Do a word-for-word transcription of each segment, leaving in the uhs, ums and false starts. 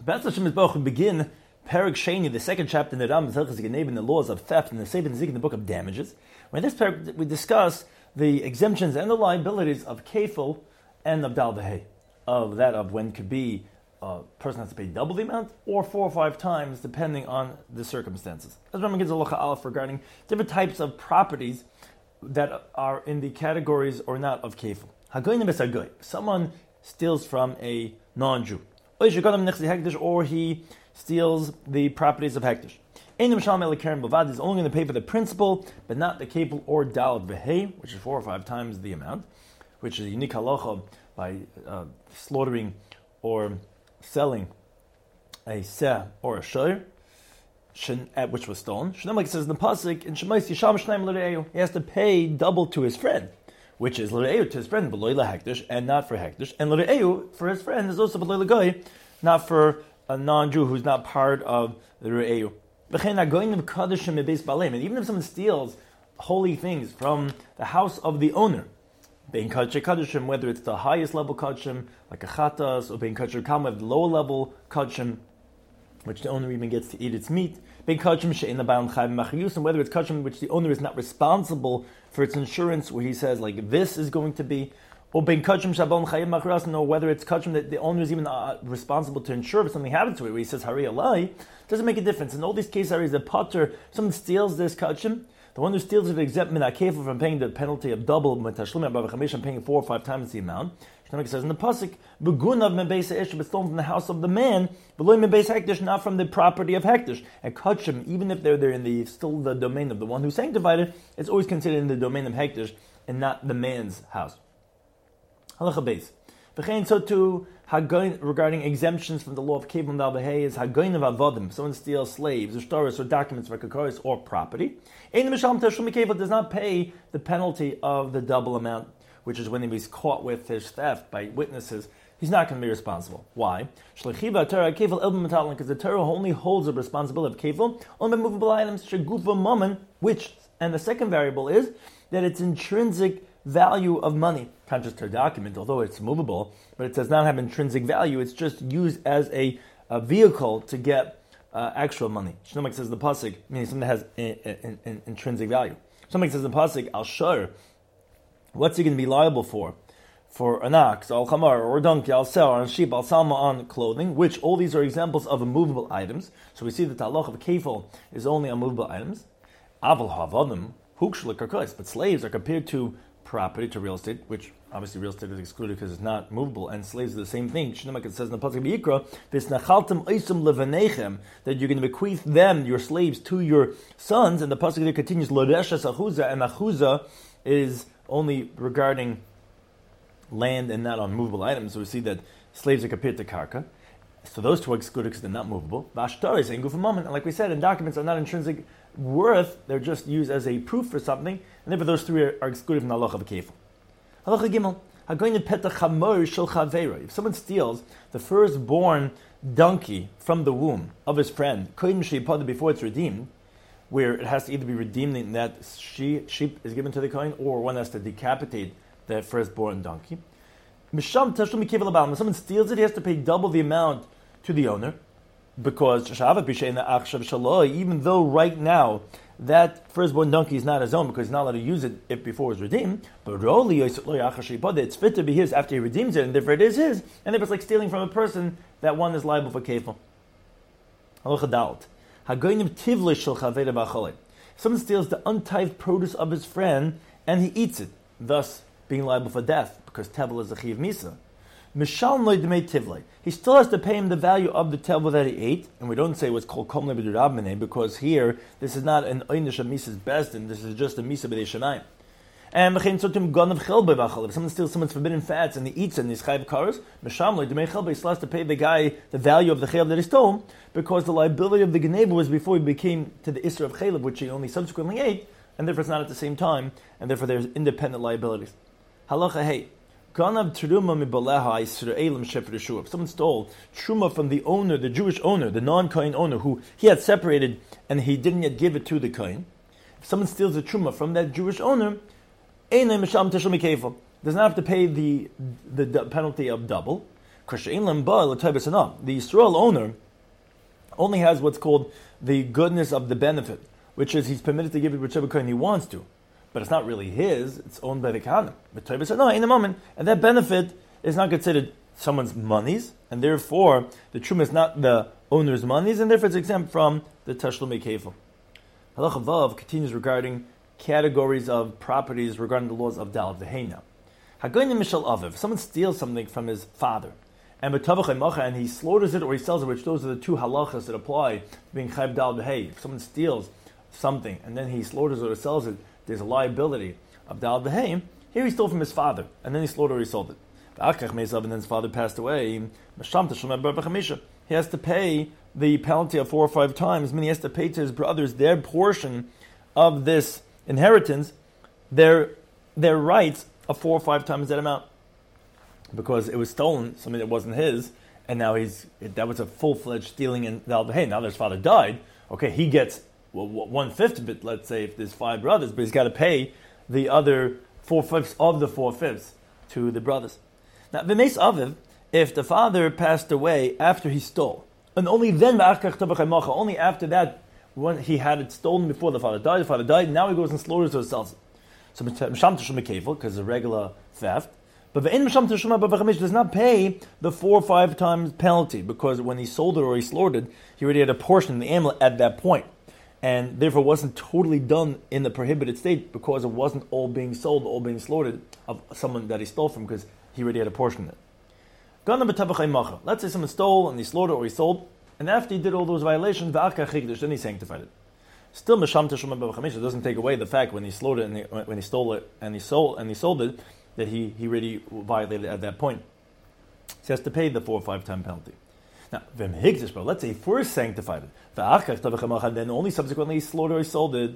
B'ez Hashem Yisbarach, we begin Perek Sheni, the second chapter in the Ram Hilchos Geneva, the laws of theft, and the Sefer Nezik in the book of damages. Where in this perek we discuss the exemptions and the liabilities of kefil and of dal v'hei, of that of when could be a person has to pay double the amount or four or five times depending on the circumstances. As Rambam gives a halacha aleph regarding different types of properties that are in the categories or not of kefil. Hagoyim b'sagoy, someone steals from a non-Jew, or he steals the properties of hektish. He's only going to pay for the principal, but not the kefil or dalad v'hei, which is four or five times the amount, which is a unique halacha by uh, slaughtering or selling a seh or a shoyer, which was stolen. Like it says in the pasuk in Shemais Yisham Shneim L'Re'eu, he has to pay double to his friend, which is L'Re'eu to his friend, but Lo Hektish, and not for hektish. And L'Re'eu for his friend is also Lo L'Goy, not for a non-Jew who's not part of the Re'eu. And even if someone steals holy things from the house of the owner, whether it's the highest level kachim, like a chatas, or bein kachim kam, the lower level kachim, which the owner even gets to eat its meat, bein kachim she'ein ba'al chayv machiyus, and whether it's kachim which the owner is not responsible for its insurance, where he says like this is going to be, or bein kachim shabon chayv machiyus, or whether it's kachim that the owner is even uh, responsible to insure if something happens to it, where he says hari alai, doesn't make a difference. In all these cases, is the potter, someone steals this kachim, the one who steals it exempt min hakefil from paying the penalty of double mitashlim above chamish, paying four or five times the amount. It says in the pasuk, "Begunav min beis ha'esh," but stolen from the house of the man, below min beis hektish, not from the property of hektish. And kachim, even if they're there in the still the domain of the one who sanctified it, it's always considered in the domain of hektish and not the man's house. Halacha beis. V'chein so too hagoin regarding exemptions from the law of kefil and dal v'hei is hagoin of avodim. Someone steals slaves or stores or documents for kakaris or property. Ein misham tashum kefil does not pay the penalty of the double amount, which is when he's caught with his theft by witnesses. He's not going to be responsible. Why? Because the Torah only holds the responsibility of kefil on the movable items, shegufa mammon, which, and the second variable is that it's intrinsic value of money. Not just a document, although it's movable, but it does not have intrinsic value. It's just used as a, a vehicle to get uh, actual money. Shlomo says the pasuk, meaning something that has in, in, in, intrinsic value. Shlomo says the pasuk, al shor, what's he going to be liable for? For an ox, al chamar, or a donkey, al sell, on sheep, al salma, on clothing, which all these are examples of immovable items. So we see that the halach of kefil is only on movable items. Aval havadim, hukshul karkos, but slaves are compared to property, to real estate, which obviously real estate is excluded because it's not movable, and slaves are the same thing. Shnemak, it says in the pasuk Yikra, "V'snachaltem oisum levanechem," that you're going to bequeath them, your slaves, to your sons. And the pasuk there continues, "Lodeshes achuza," and achuza is only regarding land and not on movable items. So we see that slaves are compared to karka. So those two are excluded because they're not movable. V'ashtar is saying gufam and like we said, and documents are not intrinsic worth; they're just used as a proof for something, and therefore those three are, are excluded from the halacha of kefil. Halacha gimel, hagoyin petach hamor shel chaveira. If someone steals the firstborn donkey from the womb of his friend, koyin sheipad, before it's redeemed, where it has to either be redeemed in that she, sheep is given to the kohen, or one has to decapitate the firstborn donkey. Misham tashlum kefil abal. When someone steals it, he has to pay double the amount to the owner, because even though right now that firstborn donkey is not his own because he's not allowed to use it if before it's redeemed, but it's fit to be his after he redeems it, and therefore it is his, and therefore it's like stealing from a person, that one is liable for kefil. Someone steals the untithed produce of his friend and he eats it, thus being liable for death, because tevel is a chiv misa. He still has to pay him the value of the tevel that he ate, and we don't say what's called komle b'dirabmene, because here this is not an einish of misas besdin, this is just a misa b'dei shemayim. And if someone steals someone's forbidden fats and he eats it and he's chayv karos, he still has to pay the guy the value of the chayv that he stole, because the liability of the geneva was before he became to the isra of chayv, which he only subsequently ate, and therefore it's not at the same time, and therefore there's independent liabilities. Halacha hey. If someone stole truma from the owner, the Jewish owner, the non-kohen owner, who he had separated and he didn't yet give it to the kohen, if someone steals the truma from that Jewish owner, does not have to pay the, the, the penalty of double, The Yisrael owner only has what's called the goodness of the benefit, which is he's permitted to give it whichever kind he wants to, but it's not really his; it's owned by the Kahanim. But Toibas no, in a moment, and that benefit is not considered someone's monies, and therefore the truma is not the owner's monies, and therefore it's exempt from the tashlumei kefil. Halacha Vav continues regarding categories of properties regarding the laws of Dal V'Heina. Hagoyim Mishal Aviv. If someone steals something from his father, and and he slaughters it or he sells it, which those are the two halachas that apply to being chayv Dal V'Hei. If someone steals something and then he slaughters it or sells it, there's a liability of Dal V'Hei. Here he stole from his father, and then he slaughtered or he sold it. And then his father passed away. He has to pay the penalty of four or five times, meaning he has to pay to his brothers their portion of this inheritance, their their rights of four or five times that amount, because it was stolen, something that wasn't his, and now he's that was a full-fledged stealing. And now, hey, now that his father died, okay, he gets well, one-fifth of it, let's say, if there's five brothers, but he's got to pay the other four-fifths of the four-fifths to the brothers. Now, v'meis aviv, if the father passed away after he stole, and only then, only after that, when he had it stolen before the father died, the father died, now he goes and slaughters or sells it. So, misham teshuma kefil, because it's a regular theft, but the in misham teshuma b'vachamish does not pay the four or five times penalty, because when he sold it or he slaughtered, he already had a portion of the animal at that point, and therefore wasn't totally done in the prohibited state, because it wasn't all being sold, all being slaughtered of someone that he stole from, because he already had a portion of it. Let's say someone stole and he slaughtered or he sold, and after he did all those violations, then he sanctified it. Still, it doesn't take away the fact when he slaughtered and he, when he stole it and he sold and he sold it that he, he already violated at that point. So he has to pay the four or five time penalty. Now, let's say he first sanctified it, and then only subsequently he slaughtered or he sold it.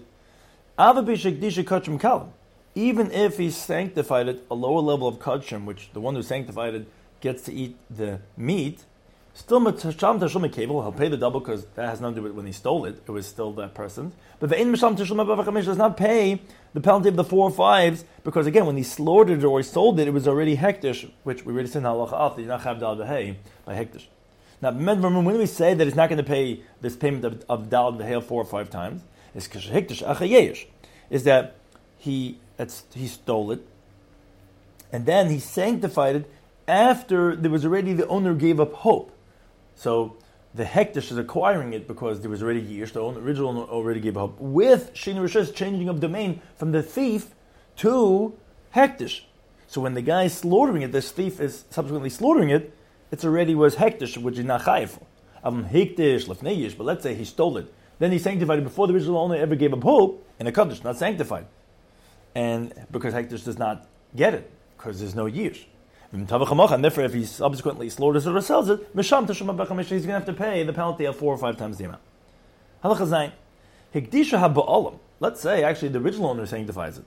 Even if he sanctified it a lower level of kachim, which the one who sanctified it gets to eat the meat, still he'll pay the double because that has nothing to do with when he stole it. It was still that person's. But the does not pay the penalty of the four or fives, because again, when he slaughtered it or he sold it, it was already hektish, which we already said in halacha alf, you're not chayav dal v'hei by hektish. Now, when we say that he's not going to pay this payment of, of dal v'hei four or five times, it's hektish achayesh, is that he It's, he stole it, and then he sanctified it after there was already the owner gave up hope. So the hektish is acquiring it because there was already years. The owner, original owner already gave up hope. With Shini Rishis changing of domain from the thief to hektish. So when the guy is slaughtering it, this thief is subsequently slaughtering it, it's already was hektish, which is not chayef. Um, hektish, lefneish, but let's say he stole it. Then he sanctified it before the original owner ever gave up hope, in a kaddish, not sanctified. And because hektish does not get it, because there's no yish. And therefore, if he subsequently slaughters it or sells it, he's going to have to pay the penalty of four or five times the amount. Halacha zayin. Hikdisha ha'ba'olam. Let's say, actually, the original owner sanctifies it.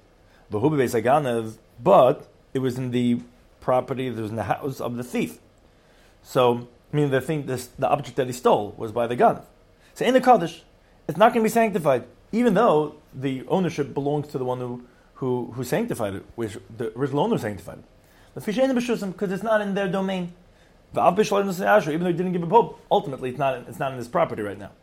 But it was in the property, it was in the house of the thief. So, I mean, the thing, this, the object that he stole was by the ganav. So in the kaddish, it's not going to be sanctified, even though the ownership belongs to the one who who, who sanctified it, which the original owner sanctified it. Because it's not in their domain. Even though he didn't give a pope, ultimately it's not, it's not in his property right now.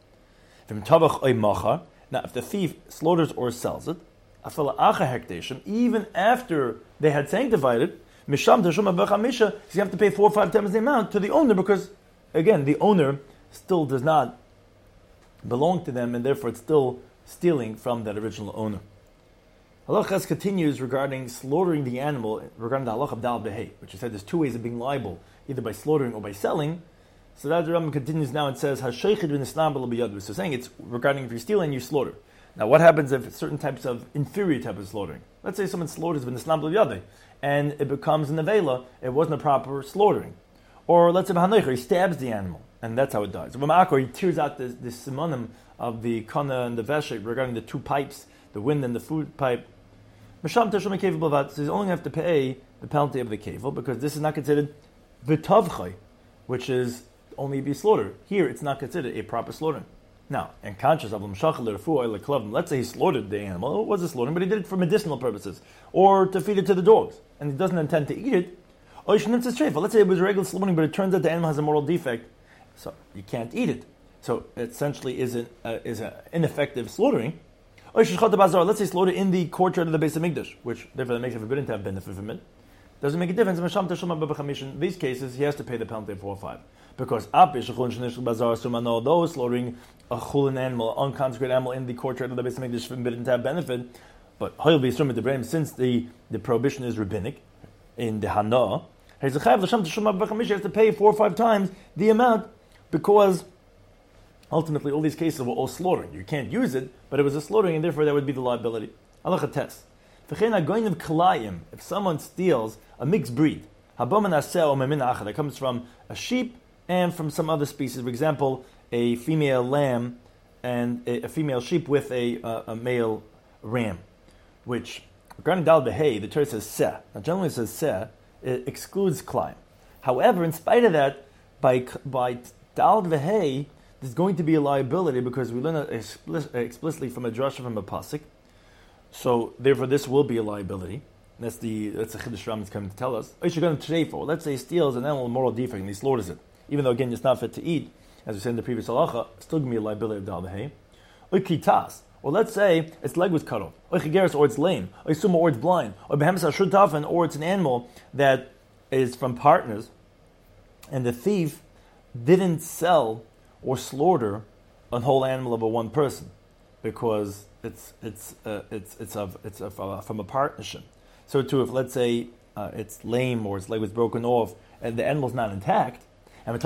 Now, if the thief slaughters or sells it, even after they had sanctified it, you have to pay four or five times the amount to the owner, because, again, the owner still does not belong to them, and therefore it's still stealing from that original owner. Halachas continues regarding slaughtering the animal, regarding the halach of dal behei, which is said there's two ways of being liable, either by slaughtering or by selling. So that the Rambam continues now and says, "Hasheichid v'nisnam b'lo." So saying it's regarding if you steal and you slaughter. Now, what happens if certain types of inferior type of slaughtering? Let's say someone slaughters v'nisnam b'lo, and it becomes an avela, it wasn't a proper slaughtering. Or let's say b'hanoicher, he stabs the animal, and that's how it dies. Or b'ma'akor, he tears out the, the simonim of the kana and the veshet regarding the two pipes, the wind and the food pipe. Misham teshum kevel b'vad. So he's only going to have to pay the penalty of the kevel, because this is not considered v'tavchai, which is only be slaughtered. Here, it's not considered a proper slaughter. Now, in contrast of let's say he slaughtered the animal. It was a slaughtering, but he did it for medicinal purposes, or to feed it to the dogs, and he doesn't intend to eat it. Let's say it was a regular slaughtering, but it turns out the animal has a moral defect, so you can't eat it. So it essentially is an uh, is an ineffective slaughtering. Let's say slaughter in the courtyard of the Beis Hamikdash, which therefore makes it forbidden to have benefit from it. Doesn't make a difference. In these cases, he has to pay the penalty of four or five. Because those slaughtering a chulin animal, unconsecrated animal in the courtyard of the Beis Hamikdash is forbidden to have benefit. But since the, the prohibition is rabbinic in the Hana, he has to pay four or five times the amount because ultimately all these cases were all slaughtering. You can't use it, but it was a slaughtering, and therefore that would be the liability. Halacha test. If someone steals a mixed breed, that comes from a sheep and from some other species, for example, a female lamb and a, a female sheep with a, uh, a male ram, which, regarding Dal Behei, the Torah says seh. Now, generally it says seh, it excludes Klein. However, in spite of that, by by Dal Behei, there's going to be a liability because we learn it explicit, explicitly from a drasha from a pasuk. So, therefore, this will be a liability. That's the that's the Chiddush Ram is coming to tell us. Let's say he steals an animal moral defect and he slaughters it, even though again it's not fit to eat, as we said in the previous halacha, still going to be a liability of Dal Behei. Kitas. Or let's say its leg was cut off, or it's lame, or it's blind, or or it's an animal that is from partners, and the thief didn't sell or slaughter a whole animal of a one person because it's it's uh, it's it's of it's of, uh, from a partnership. So too, if let's say uh, it's lame or its leg was broken off and the animal's not intact, and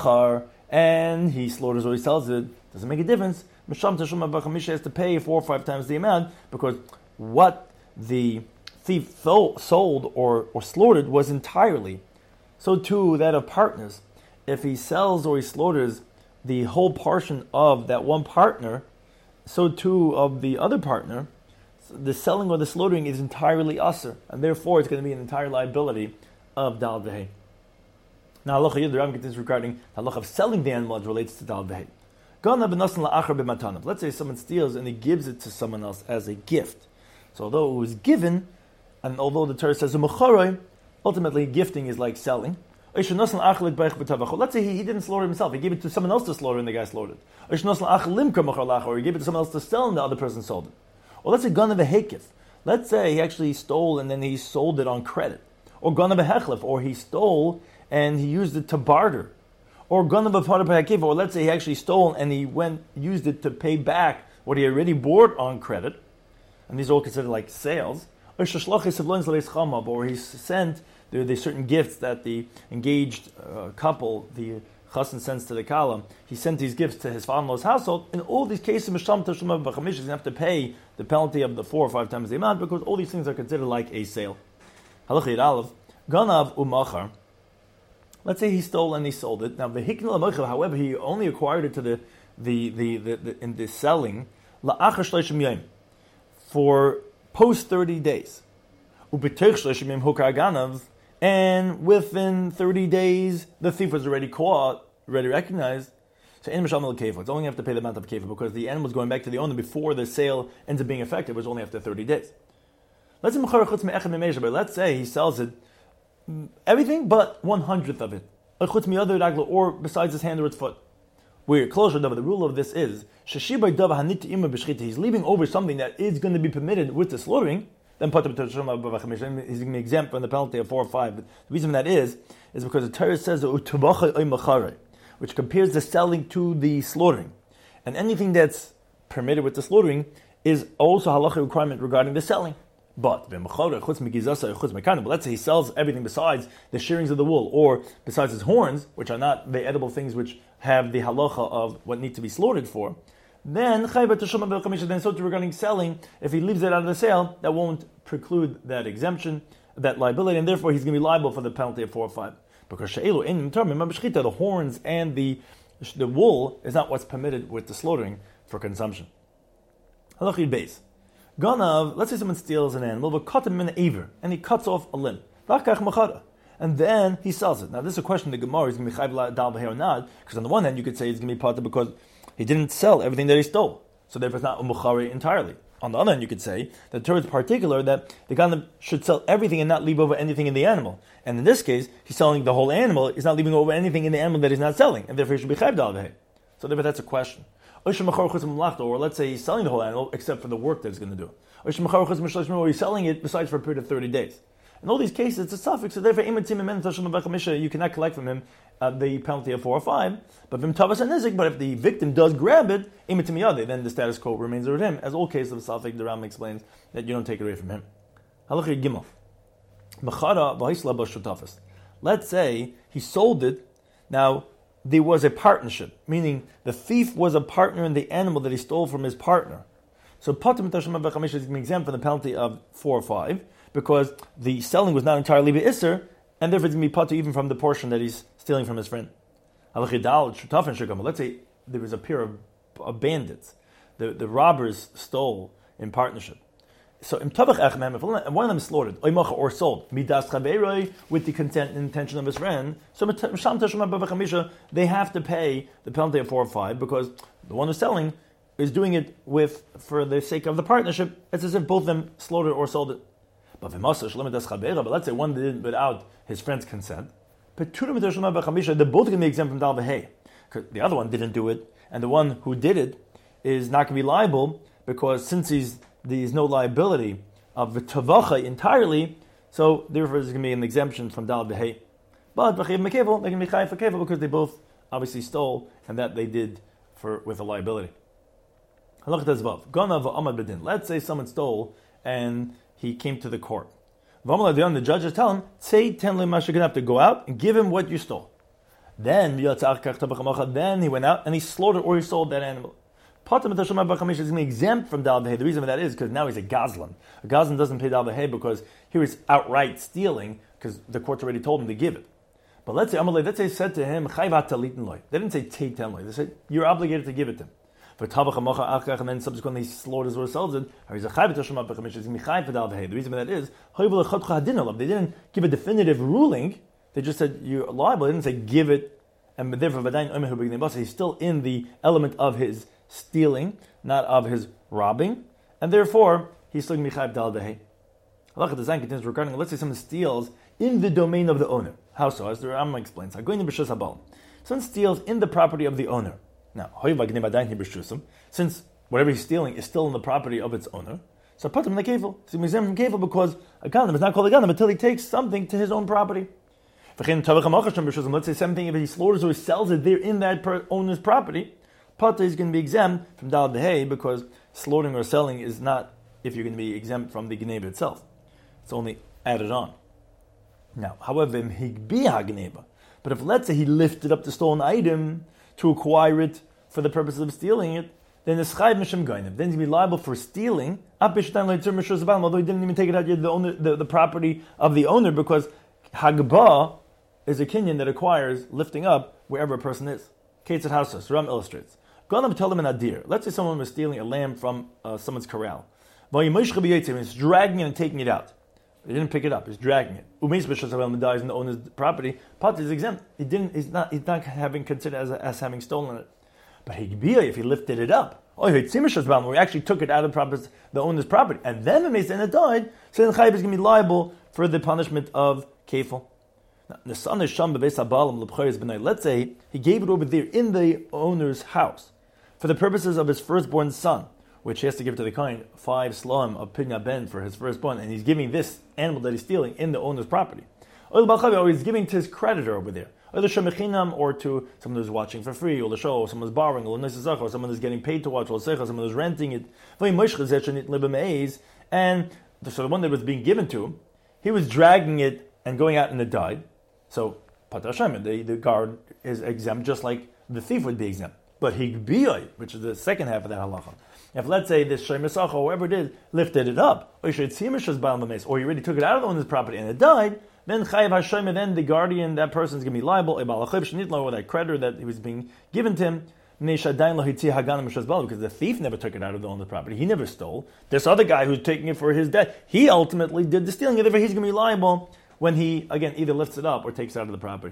and he slaughters or he sells it, doesn't make a difference. Misham Teshuma Bachamisha has to pay four or five times the amount because what the thief sold or, or slaughtered was entirely. So too that of partners. If he sells or he slaughters the whole portion of that one partner, so too of the other partner, the selling or the slaughtering is entirely usher, and therefore it's going to be an entire liability of Dal Behei. Now, halacha Yud, the Ram continues regarding the halacha of selling the animal as relates to Dal Behei. Let's say someone steals and he gives it to someone else as a gift. So although it was given, and although the Torah says ultimately gifting is like selling. Let's say he, he didn't slaughter himself, he gave it to someone else to slaughter and the guy slaughtered. Or he gave it to someone else to sell and the other person sold it. Or let's say ganav hekif. Let's say he actually stole and then he sold it on credit. Or ganav hechlef, or he stole and he used it to barter. Or ganav parapakif, or let's say he actually stole and he went used it to pay back what he already bought on credit. And these are all considered like sales. Or he sent, there are certain gifts that the engaged uh, couple, the chassan sends to the kala. He sent these gifts to his father-in-law's household. In all these cases, he's going to have to pay the penalty of the four or five times the amount because all these things are considered like a sale. Ganav umachar. Let's say he stole and he sold it. Now the hiknul amachav, however, he only acquired it to the the the, the, the in the selling la'achar shleishim yom for post thirty days. Ubetech shleishim yom hukar ganav. And within thirty days, the thief was already caught, already recognized. So, in Mishal Kefa, it's only have to pay the amount of Kefa because the animal is going back to the owner before the sale ends up being effective. It was only after thirty days. Let's say, let's say he sells it, everything but one hundredth of it, or besides his hand or its foot. We're closer, the rule of this is he's leaving over something that is going to be permitted with the slaughtering. Then he's going to be exempt from the penalty of four or five. But the reason that is, is because the Torah says, which compares the selling to the slaughtering. And anything that's permitted with the slaughtering is also halacha requirement regarding the selling. But let's say he sells everything besides the shearings of the wool, or besides his horns, which are not the edible things which have the halacha of what need to be slaughtered for. Then, then so regarding selling, if he leaves it out of the sale, that won't preclude that exemption, that liability, and therefore he's going to be liable for the penalty of four or five. Because the horns and the the wool is not what's permitted with the slaughtering for consumption. Halachid base. Ganav, let's say someone steals an animal, but cut him in an aver, and he cuts off a limb. And then he sells it. Now this is a question the Gemara is going to be chayv dal behei or not, because on the one hand you could say it's going to be part because he didn't sell everything that he stole. So therefore it's not umuchari entirely. On the other hand, you could say that the Torah is particular that the Ganav should sell everything and not leave over anything in the animal. And in this case, he's selling the whole animal, he's not leaving over anything in the animal that he's not selling, and therefore he should be chayv d'al v'hei. So therefore that's a question. Or let's say he's selling the whole animal except for the work that he's going to do. Or he's selling it besides for a period of thirty days. In all these cases, it's a suffix, so therefore you cannot collect from him uh, the penalty of four or five. But but if the victim does grab it, then the status quo remains with him. As all cases of suffix, the Ram explains that you don't take it away from him. Let's say he sold it. Now, there was a partnership, meaning the thief was a partner in the animal that he stole from his partner. So Patim Tashma B'Chamisha is exempt from the penalty of four or five, because the selling was not entirely Be'isr, and therefore it's going to be Patim even from the portion that he's stealing from his friend. Let's say there was a pair of, of bandits. The, the robbers stole in partnership. So if one of them slaughtered or sold with the consent and intention of his friend, so they have to pay the penalty of four or five, because the one who's selling is doing it with for the sake of the partnership. It's as if both of them slaughtered or sold it. But let's say one did it without his friend's consent. They're both going to be exempt from Dal V'Hei, because the other one didn't do it, and the one who did it is not going to be liable, because since he's there's no liability of the tavacha entirely, so therefore there's going to be an exemption from Dal V'Hei. But they're going to be chayav for kevel because they both obviously stole, and that they did for with a liability. Let's say someone stole and he came to the court. The judges tell him, "Say ten you're going to have to go out and give him what you stole." Then, then he went out and he slaughtered or he sold that animal. Is going to be exempt from Dal V'Hei. The reason for that is because now he's a gazlan. A gazlan doesn't pay Dal V'Hei because here he's outright stealing because the court's already told him to give it. But let's say Amalei, let's say said to him, they didn't say take ten loy. They said you're obligated to give it to him. And then subsequently he slaughters or sells it. He's going to be chayav for Dal V'Hei. The reason for that is they didn't give a definitive ruling. They just said you're liable. They didn't say give it, and therefore he's still in the element of his stealing, not of his robbing, and therefore he's still going to be chayav Dal V'Hei. Halacha Design continues regarding, let's say someone steals in the domain of the owner. How so? As the Rambam explains, someone steals in the property of the owner. Now, since whatever he's stealing is still in the property of its owner, so put him in the kefil. So he's exempt from kefil because a ganim is not called a ganim until he takes something to his own property. Let's say something, if he slaughters or sells it there in that per- owner's property, Pata is going to be exempt from Dal V'Hei because slaughtering or selling is not if you're going to be exempt from the Gneba itself. It's only added on. Now, however, but if let's say he lifted up the stolen item to acquire it for the purpose of stealing it, then it's Chayv Mishem Gainav. Then he's going to be liable for stealing, although he didn't even take it out of the, owner, the, the property of the owner, because Hagbah is a kinyan that acquires lifting up wherever a person is. Ketzat Hausos, Ram illustrates. Let's say someone was stealing a lamb from uh, someone's corral. He's dragging it and taking it out. He didn't pick it up. He's dragging it. Umeis dies in the owner's property. Pat is exempt. He didn't. He's not. He's not having considered as, as having stolen it. But if he lifted it up, oh, he actually took it out of the, the owner's property, and then the and it died. So then Chayiv is going to be liable for the punishment of kefil. Let's say he gave it over there in the owner's house for the purposes of his firstborn son, which he has to give to the kohen five slum of pidna ben for his firstborn, and he's giving this animal that he's stealing in the owner's property. Or he's giving to his creditor over there, or to someone who's watching for free, or the show, or someone's borrowing, or someone who's getting paid to watch, or someone who's renting it. And so the one that was being given to him, he was dragging it and going out and it died. So Pater Hashem, the, the guard is exempt, just like the thief would be exempt. But Higbiyoi, which is the second half of that halacha, if let's say this Shemisacha, whoever it is, lifted it up, or he already took it out of the owner's property and it died, then Chayiv Hashem, then the guardian, that person is going to be liable, or that creditor that he was being given to him, because the thief never took it out of the owner's property. He never stole. This other guy who's taking it for his debt, he ultimately did the stealing, therefore he's going to be liable when he, again, either lifts it up or takes it out of the property.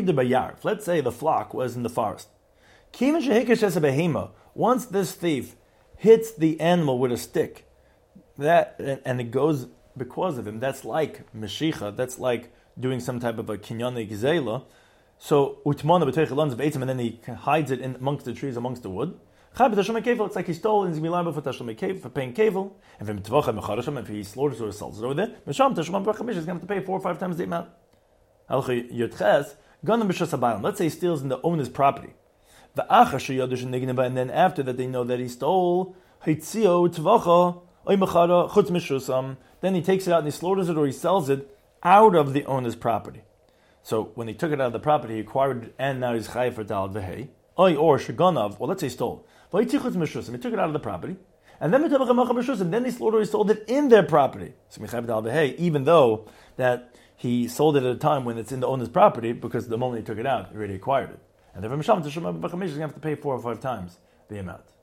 Let's say the flock was in the forest. Once this thief hits the animal with a stick, that and, and it goes because of him, that's like Meshicha, that's like doing some type of a kinyanik zela. So utmana b'toich elons of eitzim, and then he hides it in amongst the trees, amongst the wood. It's like he stole, and he's going to be liable for tashlim kevel, for paying kevel. And if he slaughters or sells it over there, he's going to have to pay four or five times the amount. Let's say he steals in the owner's property. And then after that they know that he stole, then he takes it out and he slaughters it or he sells it out of the owner's property. So when he took it out of the property, he acquired it, and now he's chayav for tal v'hei. Or shaganav, well, let's say he stole. He took it out of the property, and then and then he slaughtered, he sold it in their property. Even though that he sold it at a time when it's in the owner's property, because the moment he took it out, he already acquired it. And therefore, he's going to have to pay four or five times the amount.